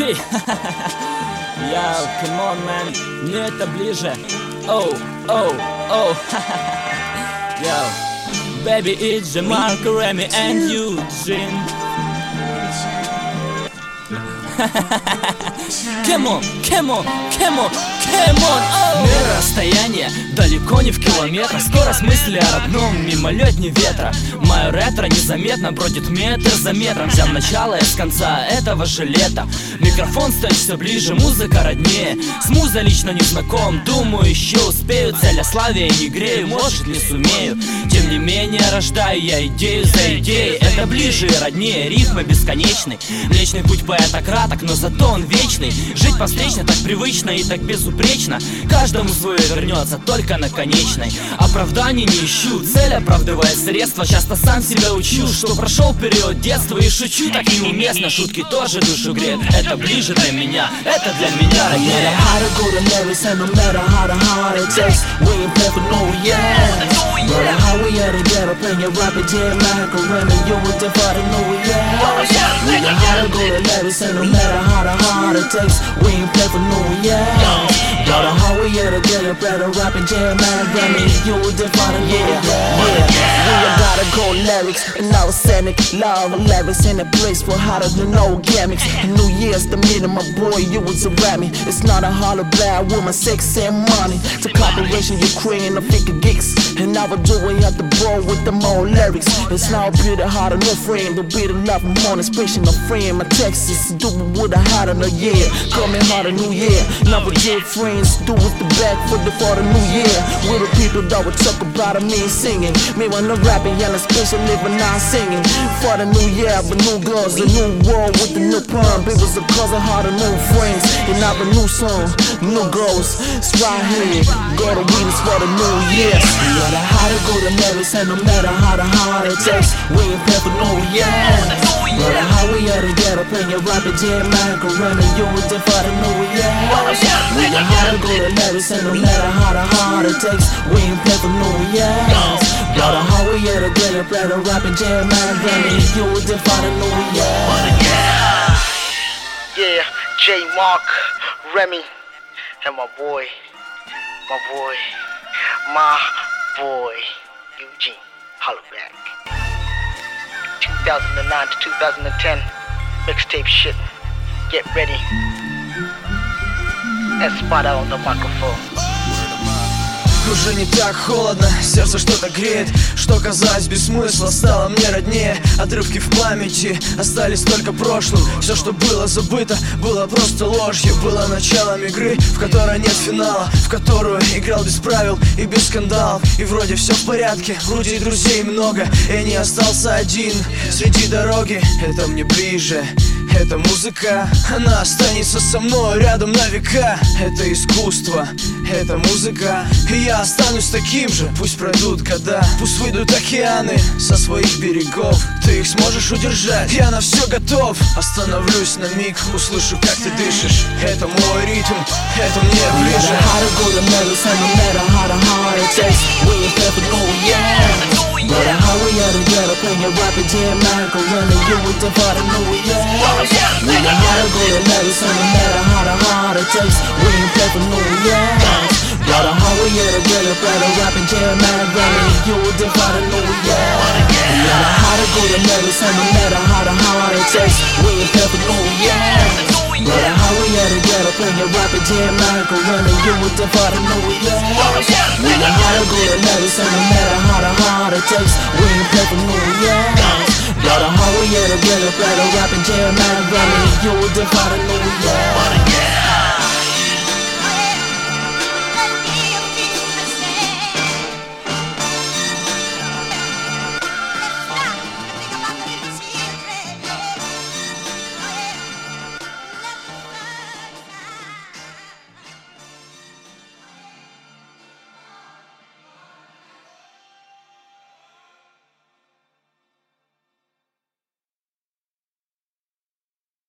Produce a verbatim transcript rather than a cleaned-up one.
Ты, я, come on, man, мне это ближе. Оу, оу, оу, yo, baby, it's Marco, Remy and Eugene. Come on, come on, come on, come on, oh. Мир расстояние далеко не в километрах. Скорость мысли о родном, мимолетни ветра. Мое ретро незаметно бродит метр за метром. Взял начало и с конца этого же лета. Микрофон стоит все ближе, музыка роднее. С музой лично не знаком, думаю еще успею. Цель о славе я не грею, может не сумею. Тем не менее рождаю я идею за идеей. Это ближе и роднее, рифмы бесконечны. Млечный путь поэта краток, но зато он вечный. Жить по встречной так привычно и так безупречно. Каждому свое вернется, только на конечной. Оправданий не ищу, цель оправдывает средства. Часто сам себя учу, что прошел период детства. И шучу так неуместно, шутки тоже душу греют. Это ближе для меня, это для меня роднее. Brother, how we had to get up in your rapid jam like a Remy, you would defy the new year. We know how to go to levels, and no matter how the hard it takes, we ain't play for New Year. Brother, how we had to get up at a rapid jam like Remy, you would defy the new year. We gotta go lyrics, and I was sending love lyrics in the place for harder than no gimmicks. New Year's the meaning, my boy, you was a Remy. It's not a hollow black woman, sex and money. To cooperation, Ukraine, I think it gigs. And I would do it at the bro with the more lyrics. It's now a bit harder, no frame. To be the love of more expression of frame. My Texas, do what I had in a year. Coming harder, new year. Never did friends, do with the back for the for the new year. With the people that would talk about me singing. Me when I'm rapping, and especially living not singing. For the new year, but new girls, a new world with the new pump. It was a cause of harder, new friends. And now a new song, new girls. It's right here. Go to Venus for the new year. No matter how to go to lyrics, and no matter how the hard it takes, we ain't play for New Year. No matter how we had to get up in your rapid jam like a Remy, you would defy the New Year. We know how to go to lyrics, and no matter how the hard it takes, we ain't play for New Year. No matter how we had to get up at a rapid jam like Remy, you would defy the New Year. Yeah, J Mark, Remy, and my boy, my boy, my boy, Eugene, holla back. two thousand nine to two thousand ten, mixtape shit, get ready. Espada on the microphone. Уже не так холодно, сердце что-то греет. Что казалось без смысла, стало мне роднее. Отрывки в памяти остались только прошлым. Все, что было забыто, было просто ложью. Было началом игры, в которой нет финала, в которую играл без правил и без скандалов. И вроде все в порядке, вроде и друзей много. Я не остался один среди дороги. Это мне ближе, это музыка. Она останется со мной рядом на века. Это искусство, это музыка. И я останусь таким же. Пусть пройдут года, пусть выйдут океаны со своих берегов. Ты их сможешь удержать, я на все готов. Остановлюсь на миг, услышу, как ты дышишь. Это мой ритм, это мне ближе. No matter how we had to get up in your rapid jam like a Remy, you would defy the New Year. We know how to go to levels, and no matter how the hard it takes, we ain't play for New Year. No matter how we had to get up at a rapid jam like Remy, you would defy the New Year. We know how to go to levels, and no matter how the hard it takes, we ain't play for New Year. No matter how we had to get up in your rapid jam like a Remy, you would defy the New Year. We know how to go to levels, and no matter how the hard it takes, we ain't play for New Year. No matter how we had to get up at a rapid jam like Remy, you would defy the New Year.